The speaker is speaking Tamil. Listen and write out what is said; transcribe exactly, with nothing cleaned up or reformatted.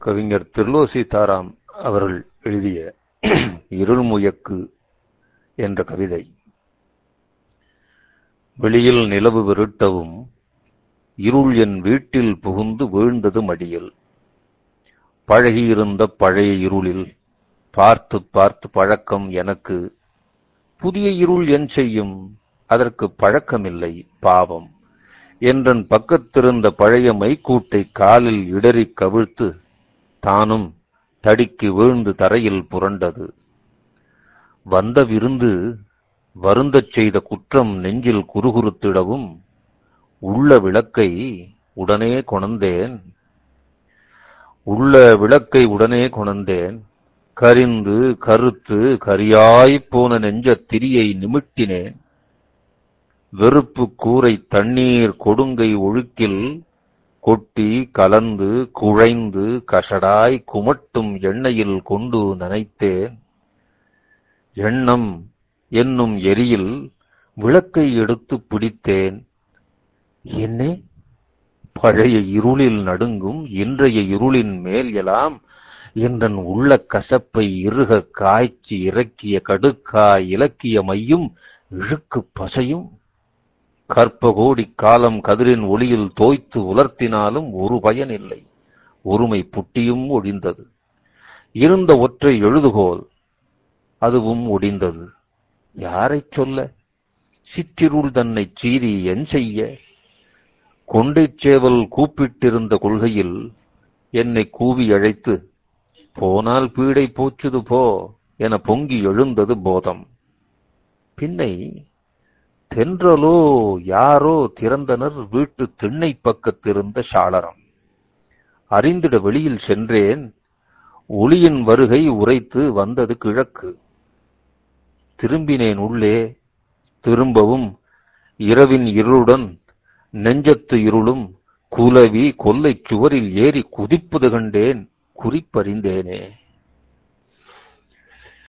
கவிஞர் திர்லோ சீதாராம் அவர்கள் எழுதிய இருள்முயக்கு என்ற கவிதை. வெளியில் நிலவு விருட்டவும் இருள் என் வீட்டில் புகுந்து வீழ்ந்தது மடியில். பழகியிருந்த பழைய இருளில் பார்த்து பார்த்து பழக்கம் எனக்கு. புதிய இருள் என் செய்யும், அதற்கு பழக்கமில்லை பாவம் என்றன் பக்கத்திருந்த பழைய மைக்கூட்டை காலில் இடறிக் கவிழ்த்து தானும் தடிக்கு வீழ்ந்து தரையில் புரண்டது. வந்த விருந்து வருந்தச் செய்த குற்றம் நெஞ்சில் குறுகுறுத்திடவும் உள்ள விளக்கை உடனே கொணர்ந்தேன் உள்ள விளக்கை உடனே கொணர்ந்தேன் கரிந்து கருத்து கரியாய்ப் போன நெஞ்சத் திரியை நிமிட்டினேன். வெறுப்பு கூரை தண்ணீர் கொடுங்கை ஒழுக்கில் கொட்டி கலந்து குழைந்து கசடாய் குமட்டும் எண்ணெயில் கொண்டு நனைத்தேன். எண்ணம் என்னும் எரியில் விளக்கை எடுத்து பிடித்தேன். என்னே, பழைய இருளில் நடுங்கும் இன்றைய இருளின் மேல் எல்லாம் என்றன் உள்ள கசப்பை இறுக காய்ச்சி இறக்கிய கடுக்காய் இலக்கிய மையும் இழுக்கு பசையும் கற்பகோடி காலம் கதிரின் ஒளியில் தோய்த்து உலர்த்தினாலும் ஒரு பயன் இல்லை. ஒருமை புட்டியும் ஒழிந்தது. இருந்த ஒற்றை எழுதுகோல் அதுவும் ஒடிந்தது. யாரைச் சொல்ல? சிற்றிருள் தன்னை சீறி என் செய்ய? கொண்டைச் சேவல் கூப்பிட்டிருந்த கொள்கையில் என்னை கூவி அழைத்து போனால் பீடை போச்சுது போ என பொங்கி எழுந்தது போதம். பின்னை தென்றலோ யாரோ திறந்தனர் வீட்டு திண்ணை பக்கத்திருந்த சாளரம். அறிந்திட வெளியில் சென்றேன். ஒளியின் வருகை உரைத்து வந்தது கிழக்கு. திரும்பினேன் உள்ளே. திரும்பவும் இரவின் இருளுடன் நெஞ்சத்து இருளும் குலவி கொல்லைச் சுவரில் ஏறி குதிப்பது கண்டேன். குறிப்பறிந்தேனே.